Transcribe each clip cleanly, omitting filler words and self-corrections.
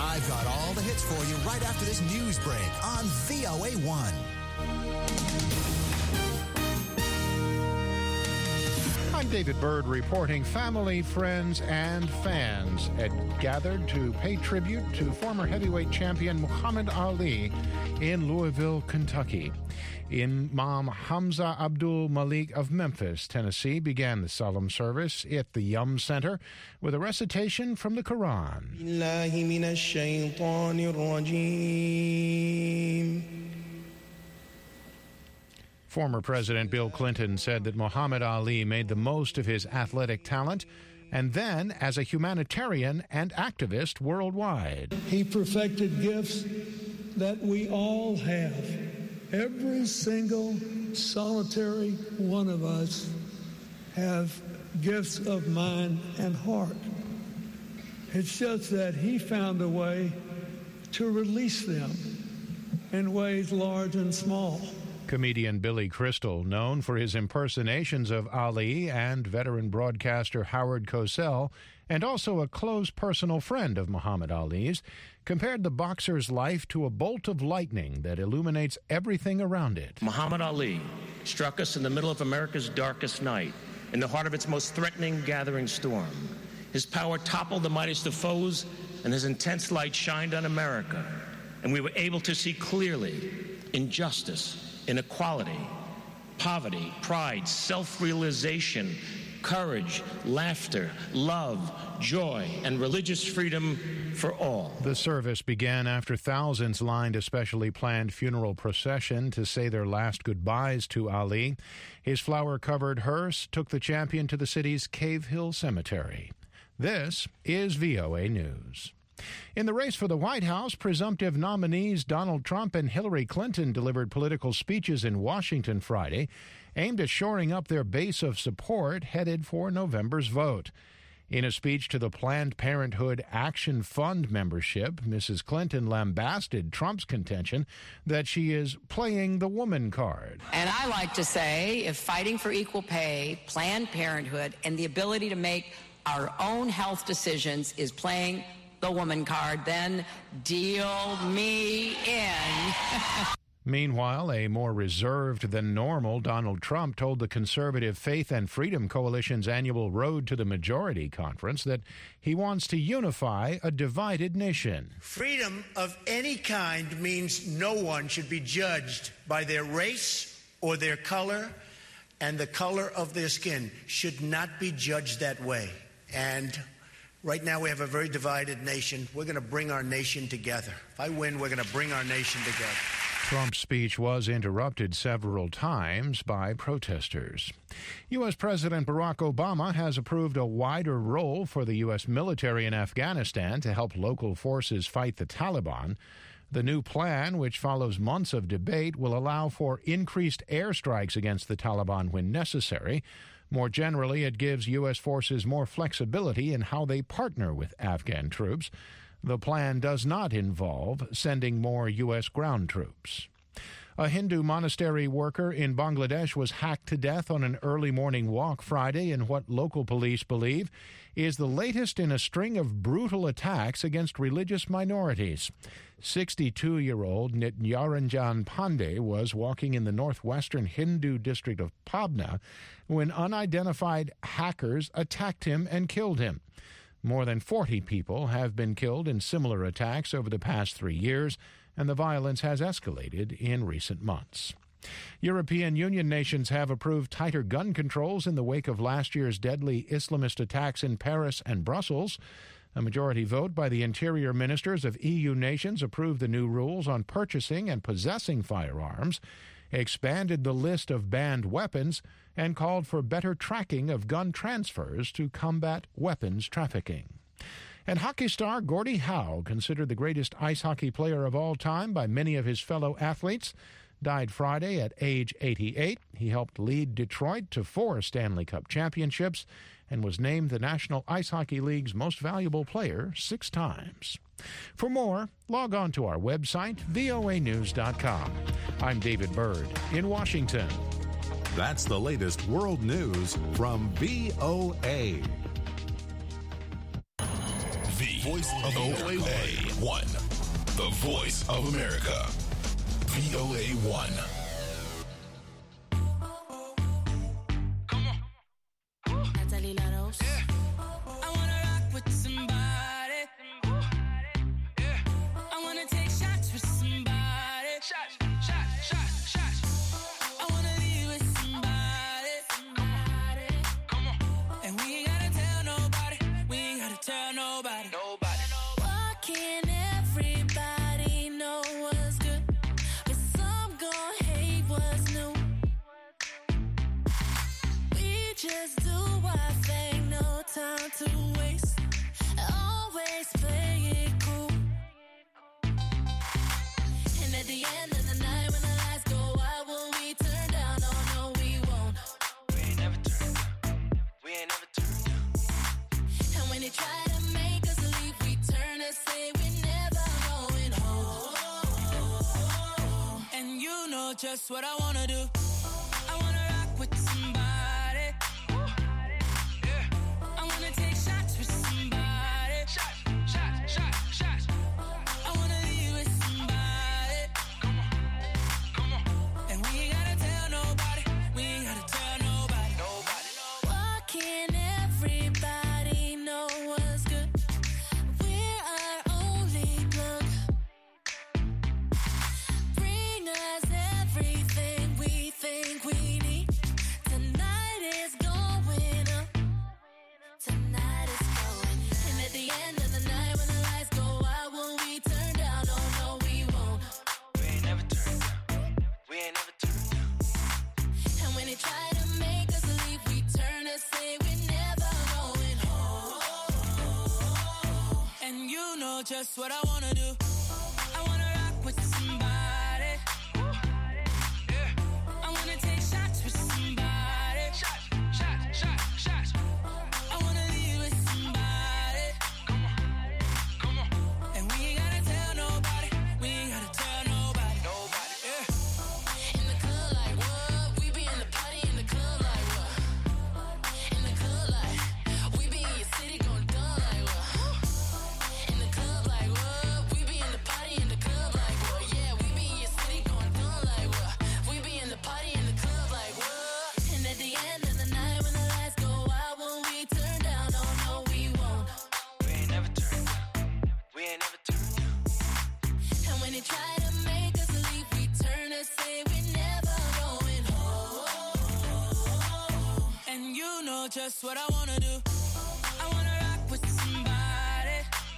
I've got all the hits for you right after this news break on VOA1. I'm David Byrd reporting. Family, friends, and fans had gathered to pay tribute to former heavyweight champion Muhammad Ali in Louisville, Kentucky. Imam Hamza Abdul Malik of Memphis, Tennessee, began the solemn service at the Yum Center with a recitation from the Quran. Former President Bill Clinton said that Muhammad Ali made the most of his athletic talent and then as a humanitarian and activist worldwide. He perfected gifts that we all have. Every single solitary one of us have gifts of mind and heart. It's just that he found a way to release them in ways large and small. Comedian Billy Crystal, known for his impersonations of Ali, and veteran broadcaster Howard Cosell, and also a close personal friend of Muhammad Ali's, compared the boxer's life to a bolt of lightning that illuminates everything around it. Muhammad Ali struck us in the middle of America's darkest night, in the heart of its most threatening gathering storm. His power toppled the mightiest of foes, and his intense light shined on America, and we were able to see clearly injustice, inequality, poverty, pride, self-realization, courage, laughter, love, joy, and religious freedom for all. The service began after thousands lined a specially planned funeral procession to say their last goodbyes to Ali. His flower-covered hearse took the champion to the city's Cave Hill Cemetery. This is VOA News. In the race for the White House, presumptive nominees Donald Trump and Hillary Clinton delivered political speeches in Washington Friday, aimed at shoring up their base of support headed for November's vote. In a speech to the Planned Parenthood Action Fund membership, Mrs. Clinton lambasted Trump's contention that she is playing the woman card. And I like to say, if fighting for equal pay, Planned Parenthood, and the ability to make our own health decisions is playing the woman card, then deal me in. Meanwhile, a more reserved than normal Donald Trump told the conservative Faith and Freedom Coalition's annual Road to the Majority conference that he wants to unify a divided nation. Freedom of any kind means no one should be judged by their race or their color, and the color of their skin should not be judged that way. And right now, we have a very divided nation. We're going to bring our nation together. If I win, we're going to bring our nation together. Trump's speech was interrupted several times by protesters. U.S. President Barack Obama has approved a wider role for the U.S. military in Afghanistan to help local forces fight the Taliban. The new plan, which follows months of debate, will allow for increased airstrikes against the Taliban when necessary. More generally, it gives U.S. forces more flexibility in how they partner with Afghan troops. The plan does not involve sending more U.S. ground troops. A Hindu monastery worker in Bangladesh was hacked to death on an early morning walk Friday in what local police believe is the latest in a string of brutal attacks against religious minorities. 62-year-old Nityaranjan Pandey was walking in the northwestern Hindu district of Pabna when unidentified hackers attacked him and killed him. More than 40 people have been killed in similar attacks over the past 3 years, and the violence has escalated in recent months. European Union nations have approved tighter gun controls in the wake of last year's deadly Islamist attacks in Paris and Brussels. A majority vote by the interior ministers of EU nations approved the new rules on purchasing and possessing firearms, expanded the list of banned weapons, and called for better tracking of gun transfers to combat weapons trafficking. And hockey star Gordie Howe, considered the greatest ice hockey player of all time by many of his fellow athletes, died Friday at age 88. He helped lead Detroit to 4 Stanley Cup championships and was named the National Ice Hockey League's most valuable player 6 times. For more, log on to our website, voanews.com. I'm David Byrd in Washington. That's the latest world news from VOA. voice of VOA1. The voice of America. VOA1. Just what I wanna do. I wanna rock with somebody. Yeah. I wanna take shots with somebody. Shots. I wanna leave with somebody. Come on. And we ain't gotta tell nobody. Why can't everybody know what's good? We're our only plug. Bring us everything we think we need. Tonight is going up. Tonight is going. And at the end of the night when the lights go out, will we turn down? Oh no, we won't. We ain't never turned down. And when they try to make us leave, we turn and say we're never going home. And you know just what I wanna do. I wanna rock with somebody. I wanna take shots with somebody. Shots. I wanna leave with somebody. Come on. And we ain't gotta tell nobody. Yeah. In the club like what? We be in the party in the club like what? In the club like we be in your city going dumb like what? In the club like what? We be in the party in the club like what? Yeah, we be in your city going dumb like what? We be in the party in the club like what? And at the end of the night when the lights go out, will we turn down? Oh no, we won't. We ain't never turned down. And when they try to make us leave, we turn and say we're never going home. And you know just what I wanna do. I wanna rock with somebody.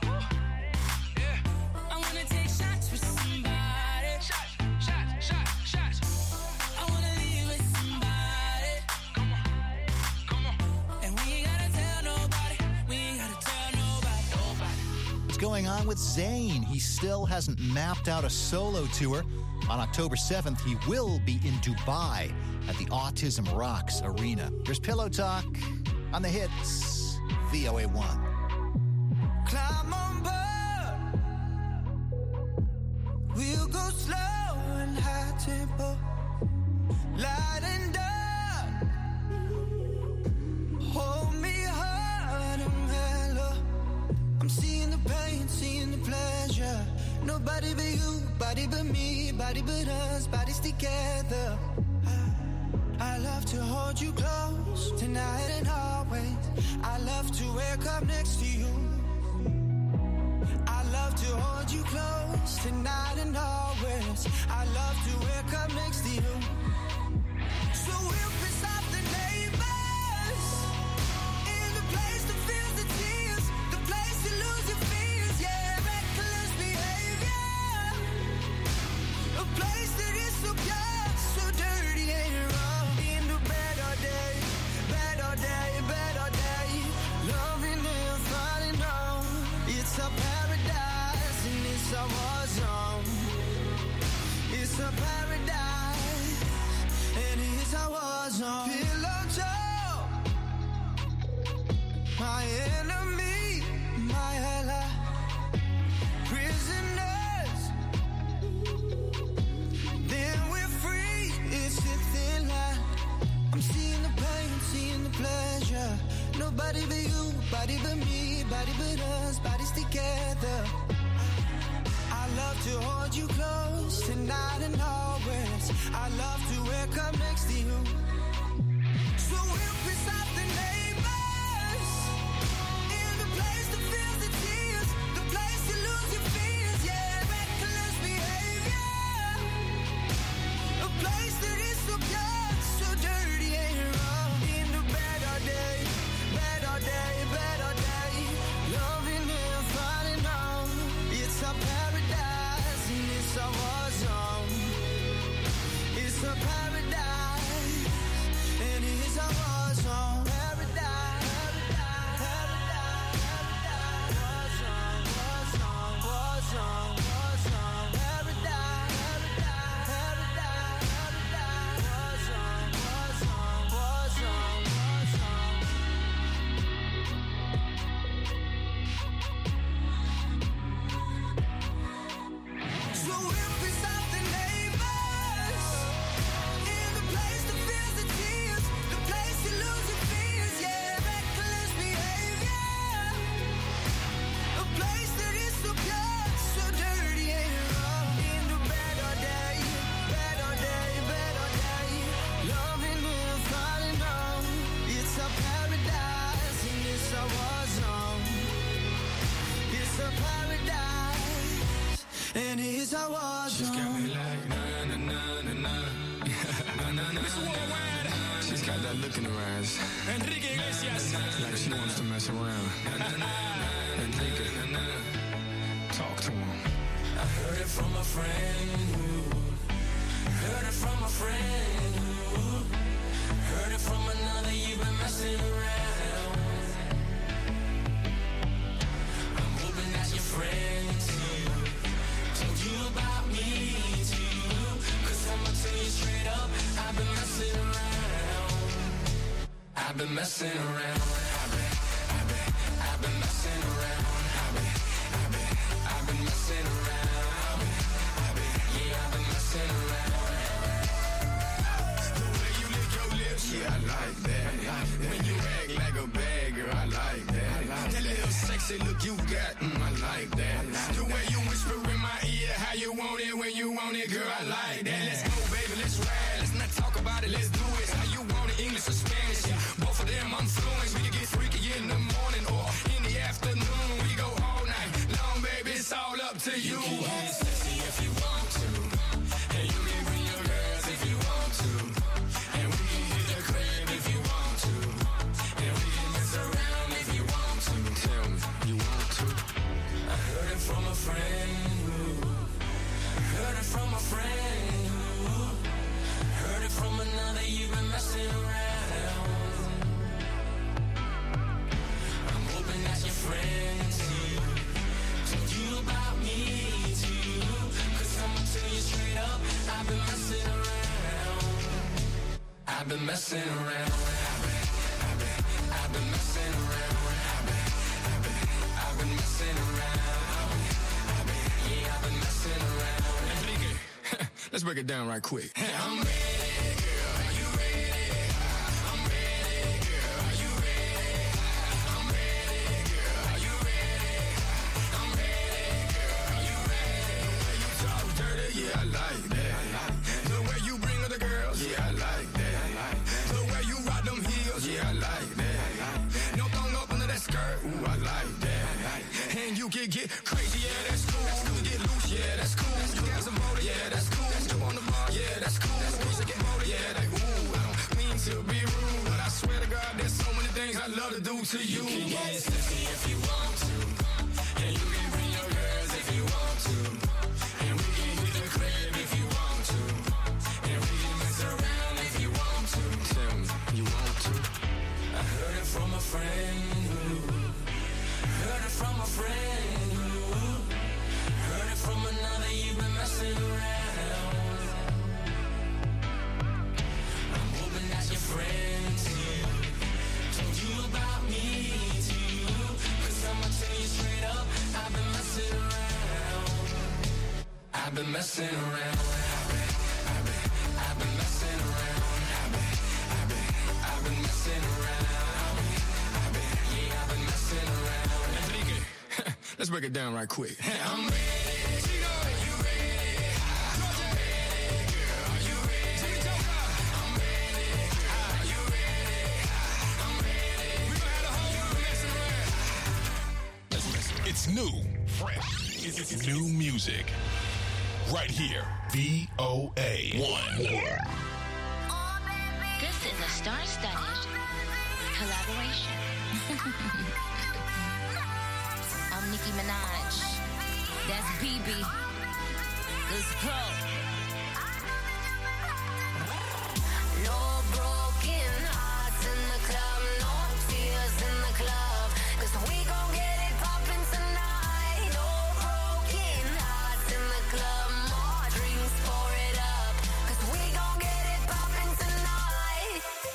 I wanna take shots with somebody. Shots. I wanna leave with somebody. Come on. And we ain't gotta tell nobody. What's going on with Zayn? He still hasn't mapped out a solo tour. On October 7th, he will be in Dubai at the Autism Rocks Arena. Here's Pillow Talk on the hits, VOA1. Climb on board. We'll go slow and high tempo. Light and dark. Hold me hard and mellow. I'm seeing the pain, seeing the pleasure. Nobody but you, body but me, body but us, bodies together. I love to hold you close tonight and always. I love to wake up next to you. I love to hold you close tonight and always. I love to wake up next to you. So we'll piss off the neighbors in the place that feels the tears, the place you lose your fears, yeah, reckless behavior, a place that is so pure, so dirty and wrong. In the bed all day, loving and falling on. It's a paradise and it's a war zone. It's a paradise and it's a war zone. Pillow talk, my enemy, my ally. Prisoners, then we're free. It's a thin line. I'm seeing the pain, seeing the pleasure. Nobody but you, body but me, body but us, bodies together. She's got me like, na na na na na. Na na na. She's got that look in her eyes. Enrique Iglesias. Like she wants to mess around. Enrique, talk to him. I heard it from a friend. Heard it from a friend. Heard it from another. You've been messing around. I'm hoping that's your friend too. Told you about me too. 'Cause I'ma tell you straight up, I've been messing around. I've been messing around. I've been messing around. I've been messing around. Yeah, I've been messing around. The way you lick your lips, yeah, I like that. When you act like a bad girl, I like that. That little sexy look you got, I like that. The way you whisper in my ear, how you want it when you want it, girl, I like that. Let's go, baby, let's ride. Let's not talk about it, let's do it. How you want it, English or Spanish? Yeah, both of them I'm fluent. We can get freaky in the morning or in the afternoon. We go all night long, baby, it's all up to you. You can get sexy if you want to, and you can bring your girls if you want to, and we can hit the crib if you want to, and we can mess around if you want to. Tell me, you want to? I heard it from a friend. Heard it from a friend. Heard it from another. You've been messing around. I'm hoping that's your friend too. Told you about me too. 'Cause I'ma tell you straight up, I've been messing around. I've been messing around. I've been messing around. I've been messing around. Yeah, I've been messing around. Enrique, let's break it down right quick. I'm ready, girl. Are you ready? I'm ready, girl. Are you ready? I'm ready, girl. Are you ready? I'm ready, girl. Are you ready? The way you talk dirty, yeah, I like that. The way you bring other girls, yeah, I like that. The way you rock them heels, yeah, I like that. No thong up under that skirt, ooh, I like that. And you can get crazy, yeah, that's cool. You get loose, yeah, that's cool. You got some motor, yeah, that's cool. You on the bar, yeah, that's cool. You get motor, yeah, like ooh. I don't mean to be rude, but I swear to God, there's so many things I love to do to you. You can get sexy if you want to, and you can bring your girls if you want to, and we can hit the crib if you want to, and we can mess around if you want to. Tell me, you want to? I heard it from a friend. Heard it from a friend. Heard it from another. You've been messing around. I'm hoping that's your friend too. Told you about me too. 'Cause I'ma tell you straight up, I've been messing around. I've been messing around. I've been messing around. I've been messing around. Yeah, I've been messing around. Enrique, let's break it down right quick. I'm ready. Chino, you ready? I'm ready, girl. Are you ready? I'm ready. Are you ready? I'm ready. We gonna have the whole world messing around. Let's mess around. It's new, fresh. It's new music. Right here. VOA 1. This is a star-studded collaboration. I'm Nicki Minaj. That's BB. Let's go. No broken hearts in the club, no tears in the club, 'cause we gon' get it poppin' tonight. No broken hearts in the club, more drinks, pour it up, 'cause we gon' get it poppin' tonight.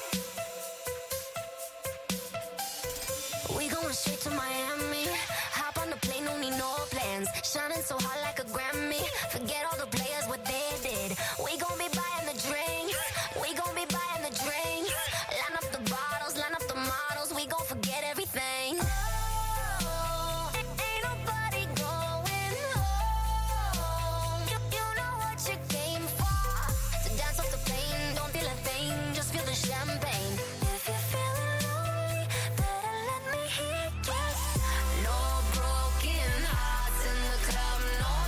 We going straight to Miami. Hop on the plane, don't need no plans. Shining so hot like a Grammy. Forget all the players, what they did. We gon' be buying the drinks. We gon' be buying the drinks. Line up the bottles, line up the models. We gon' forget everything. Oh, ain't nobody going home. You know what you came for. To dance off the plane, don't feel a thing. Just feel the champagne. If you're feeling lonely, better let me hear yes. No broken hearts in the club, no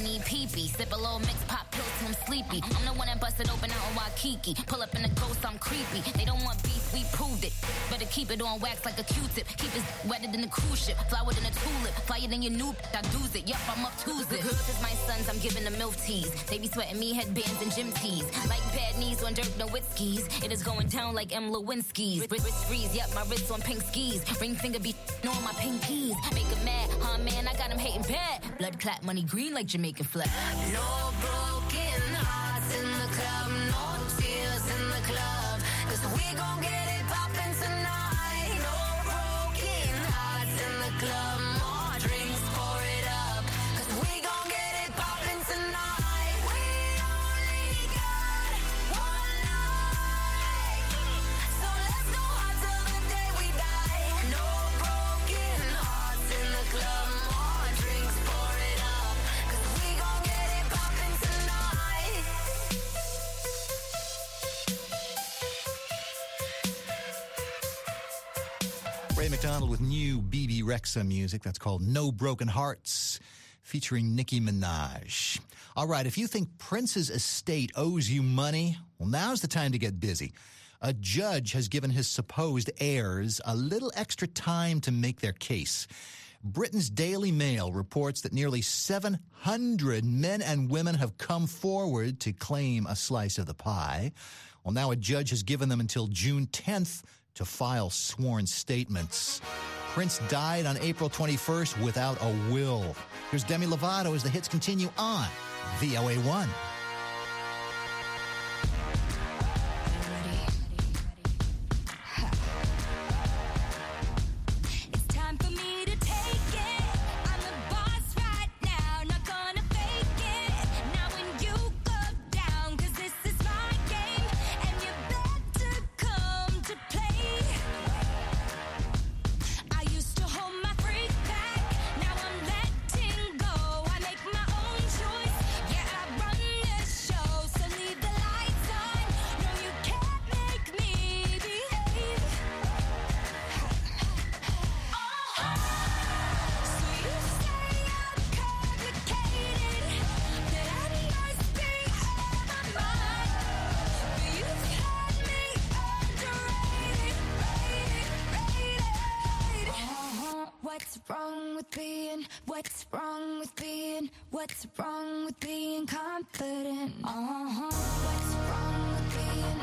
need pee-pee. Sip a little mix, pop pills till I'm sleepy. I'm the one that busted open out in Waikiki. Pull up in the ghost, I'm creepy. They don't want beef, we proved it. Better keep it on wax like a Q-tip. Keep it wetter than a cruise ship. Flower than a tulip. Flyer than your new I do's it. Yup, I'm up Tuesday. Look at my sons, I'm giving them milk teas. They be sweating me headbands and gym tees. Like bad knees on Dirk Nowitzki's. It is going down like M. Lewinsky's. Wrist freeze, yup, my wrist on pink skis. Ring finger be on my pinkies. Make him mad, huh man, I got him hating bad. Blood clot, money green like Jamaican flag. No broken hearts in the club, no tears in the club, 'cause we gon' get it poppin' tonight. No broken hearts in the club, more drinks, pour it up, 'cause we gon' get it poppin' tonight. We only got one night, so let's go hard till the day we die. No broken hearts in the club, more drinks, pour it up, 'cause we gon' get it poppin' tonight. Ray McDonald with new BB Rexa music. That's called No Broken Hearts, featuring Nicki Minaj. All right, if you think Prince's estate owes you money, well, now's the time to get busy. A judge has given his supposed heirs a little extra time to make their case. Britain's Daily Mail reports that nearly 700 men and women have come forward to claim a slice of the pie. Well, now a judge has given them until June 10th to file sworn statements. Prince died on April 21st without a will. Here's Demi Lovato as the hits continue on VOA1. It's time for me to take it. I'm the boss right now, not gonna fake it. Now when you go down, 'cause this is my game, and you better come to play. I used to hold my freak back, now I'm letting go. I make my own choice, yeah, I run this show. So leave the lights on, no you can't make me behave. So you say I'm complicated, that I must be out of my mind. But you've had me underrated, rated. What's wrong with being confident? What's wrong with being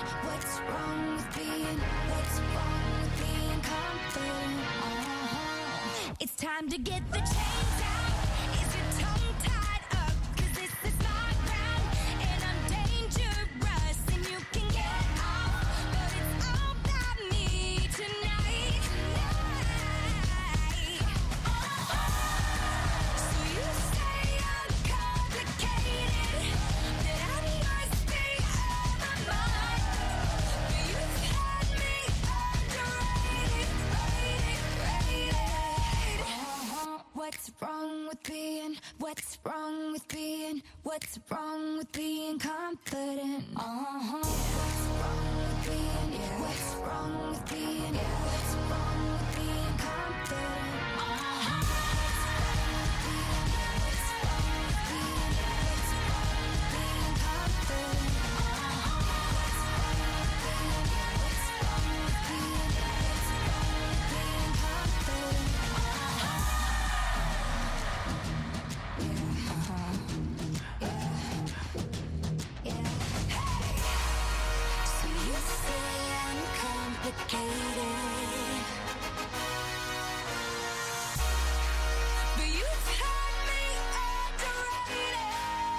confident? It's time to get the chains out. Is your tongue tied up? 'Cause this is my ground, and I'm dangerous, and you can get off. But it's all about me tonight. So you say I'm complicated, that I must be out of my mind. But you've had me underrated, rated. What's wrong with being confident? What's wrong with being confident? So you say I'm complicated, but you've had me underrated.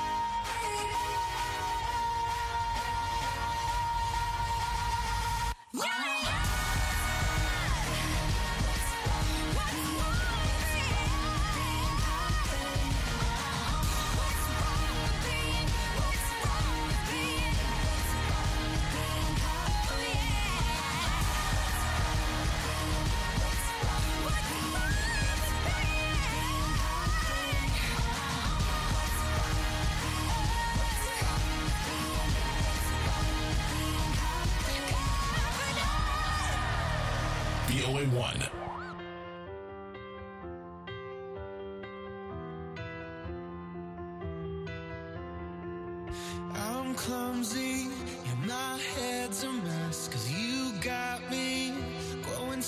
VOA1.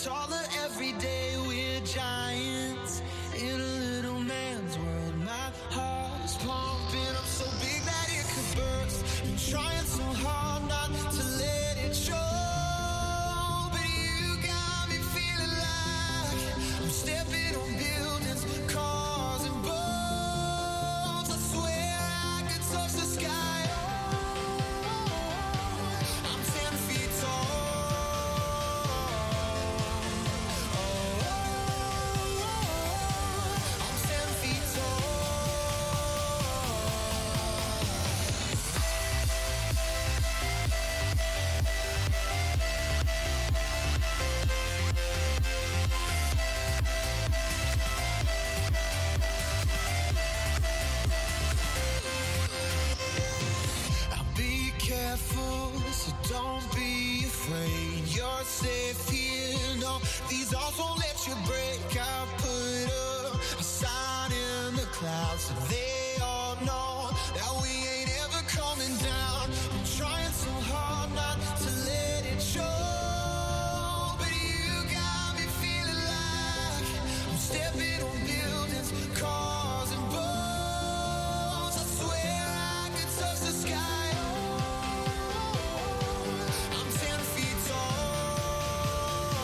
taller every day. We're giants in a little man's world. My heart is pumping up so big that it could burst. Been trying so hard not to let it show, but you got me feeling like I'm stepping on buildings, cars and boats. I swear I could touch the sky. I'm 10 feet tall. I'm 10 feet tall. Be careful, so don't be afraid. You're safe here. No, these walls won't let you break. I put up a sign in the clouds so they all know that we ain't ever coming down. I'm trying so hard not to let it show, but you got me feeling like I'm stepping on buildings, cars and boats. I swear I could touch the sky. I'm 10 feet tall.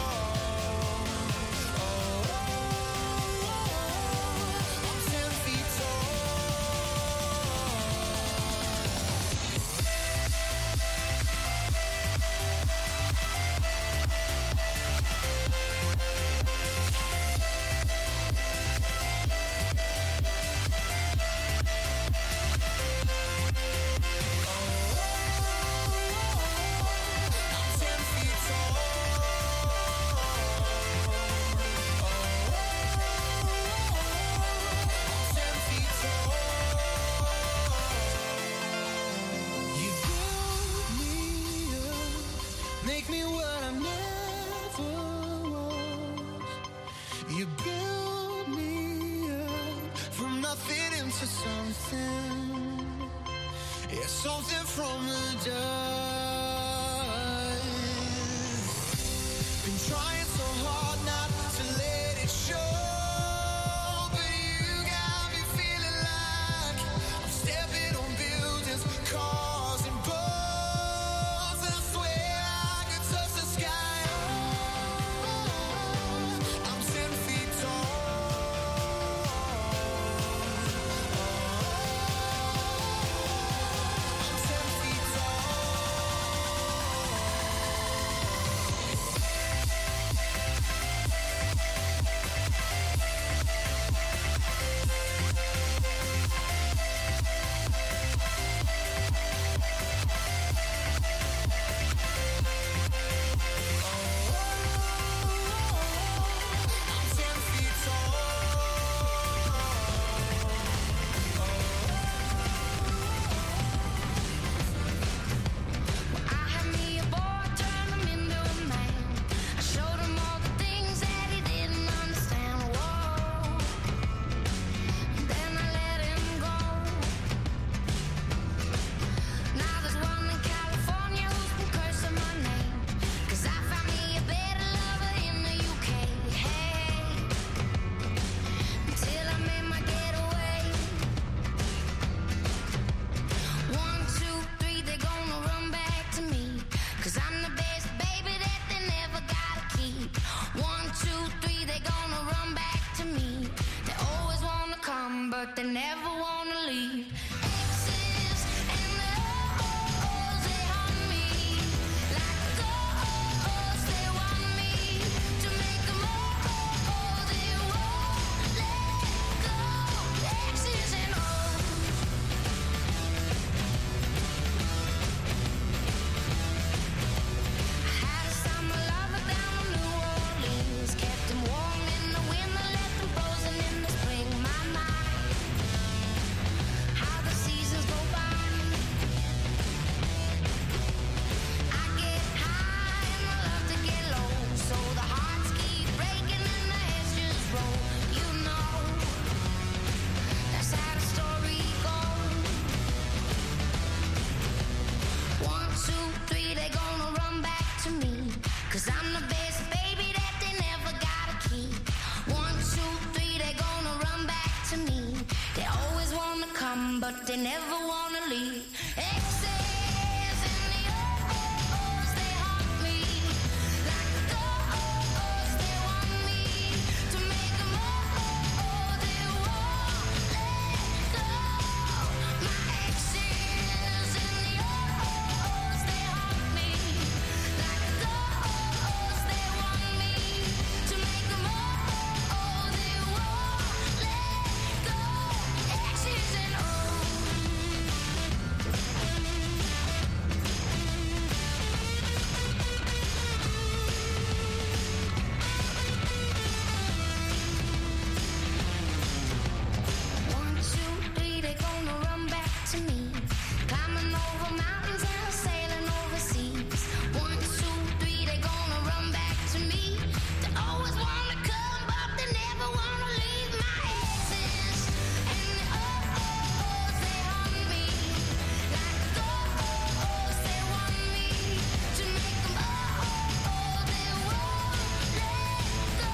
I'm 10 feet tall. I'm 10 feet tall. I'm 10 feet tall. You build me up, make me what I never was. You build me up from nothing into something. Yeah, something from the dust. Been trying so hard not to let it show, but you got me feeling like I'm stepping on buildings, cars and boats. And I swear I could touch the sky. I'm 10 feet tall. I'm 10 feet tall. I'm 10 feet tall. I had me a boy, turned him into a man. I showed him all the things that he didn't understand. Whoa. Then I let him go. Now there's one in California who's been cursing my name, 'cause I found me a better lover in the UK. Hey, until I made my getaway. 1, 2, 3, they're gonna run back to me, 'cause I'm the best baby that they never gotta keep. 1, 2, 3, they're gonna run back to me. They always wanna come, but they never wanna leave. Exes and the oh-ohs, they haunt me like ghosts. They want me to make them oh, they won't let go. Exes and O's. I had a summer lover down in New Orleans, kept him warm in the winter, left him frozen in the spring. My mind, how but they never wanna leave. Exes and the O's, they haunt me like the ghosts. They want me to make them all. They won't let go. My exes and the O's, they haunt me like the ghosts. They want me to make them all. They won't let go. Exes and O's. One, two, three, they gonna run back to me. Climbing over mountains and sailing overseas. One, two, three, they gonna run back to me. They always wanna come, but they never wanna leave. My exes and the O's, they haunt me like the ghosts. They want me to make them all. They won't let go.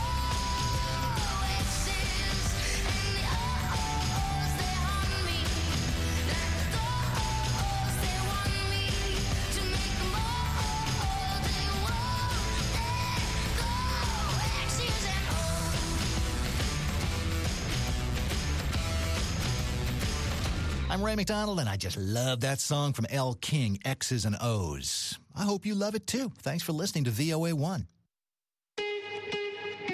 Exes and the O's, they haunt me like the ghosts. They want me to make them all. They won't let go. Exes and O's. I'm Ray McDonald, and I just love that song from Elle King, X's and O's. I hope you love it too. Thanks for listening to VOA1.